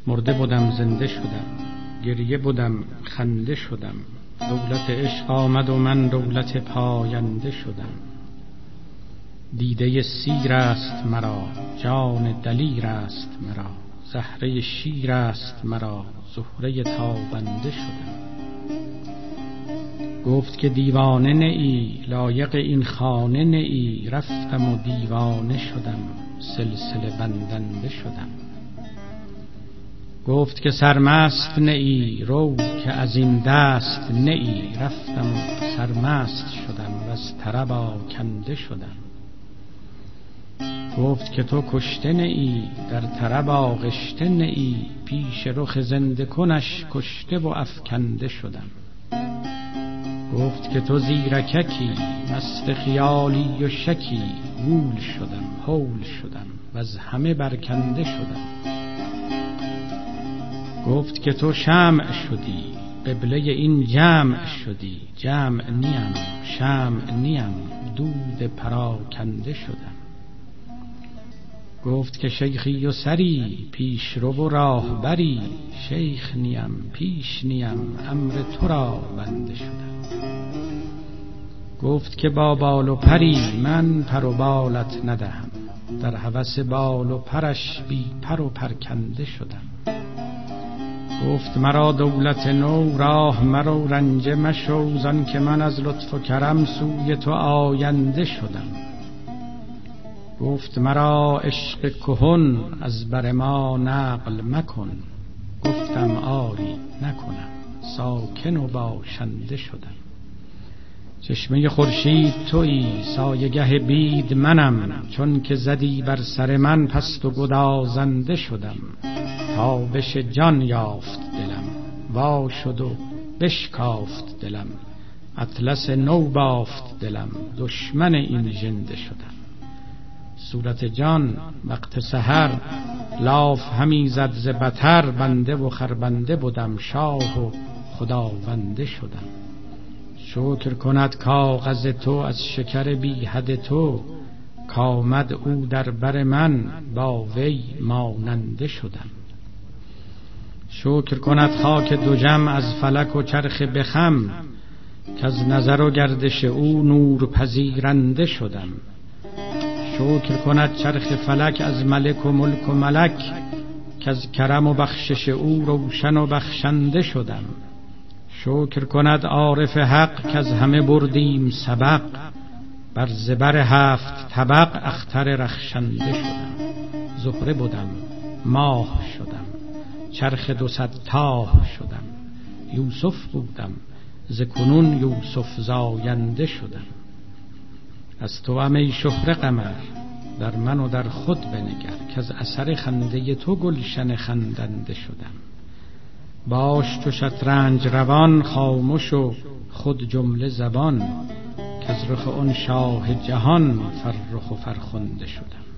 مرده بودم زنده شدم، گریه بودم خنده شدم. دولت عشق آمد و من دولت پاینده شدم. دیده سیر است مرا، جان دلیر است مرا. زهره شیر است مرا، زهره تابنده شدم. گفت که دیوانه نه ای، لایق این خانه نه ای. رفتم و دیوانه شدم، سلسله بندنده شدم. گفت که سرمست نه ای، رو که از این دست نه ای. رفتم و سرمست شدم و از طرب آکنده شدم. گفت که تو کشته نه ای، در طرب آغشته نه ای. پیش رخ زنده کنش کشته و افکنده شدم. گفت که تو زیرککی، مست خیالی و شکی. گول شدم، هول شدم و از همه برکنده شدم. گفت که تو شمع شدی، قبله این جمع شدی. جمع نیم، شمع نیم، دود پراکنده شدم. گفت که شیخی و سری، پیش رو و راه بری. شیخ نیم، پیش نیم، امر تو را بنده شدم. گفت که با بال و پری، من پر و بالت ندهم. در هوس بال و پرش بی پر و پرکنده شدم. گفت مرا دولت نو، راه مرو رنجه مشو. زان که من از لطف و کرم سوی تو آینده شدم. گفت مرا عشق کهن، از بر ما نقل مکن. گفتم آری نکنم، ساکن و باشنده شدم. چشمه خورشید تویی، سایه‌گه بید منم. چون که زدی بر سر من، پست و گدازنده شدم. تابش جان یافت دلم، وا شد و بشکافت دلم. اطلس نو بافت دلم، دشمن این ژنده شدم. صورت جان وقت سحر، لاف همی زد ز بطر. بنده و خربنده بودم، شاه و خداونده شدم. شکر کند کاغذ تو از شکر بی حد تو. کامد او در بر من، با وی ماننده شدم. شکر کند خاک دو جم، از فلک و چرخ بخم. که از نظر و گردش او نور پذیرنده شدم. شکر کند چرخ فلک، از ملک و ملک و ملک. که از کرم و بخشش او روشن و بخشنده شدم. شکر کند عارف حق، که از همه بردیم سبق. بر زبر هفت طبق اختر رخشنده شدم. زهره بودم، ماه شدم، چرخ 200 تاه شدم. یوسف بودم، ز کنون یوسف زاینده شدم. از تو ای شهره قمر، در من و در خود بنگر. که از اثر خنده تو گلشن خندنده شدم. باش تو شطرنج روان، خاموش و خود جمله زبان. که از رخ آن شاه جهان، فرخ و فرخنده شدم.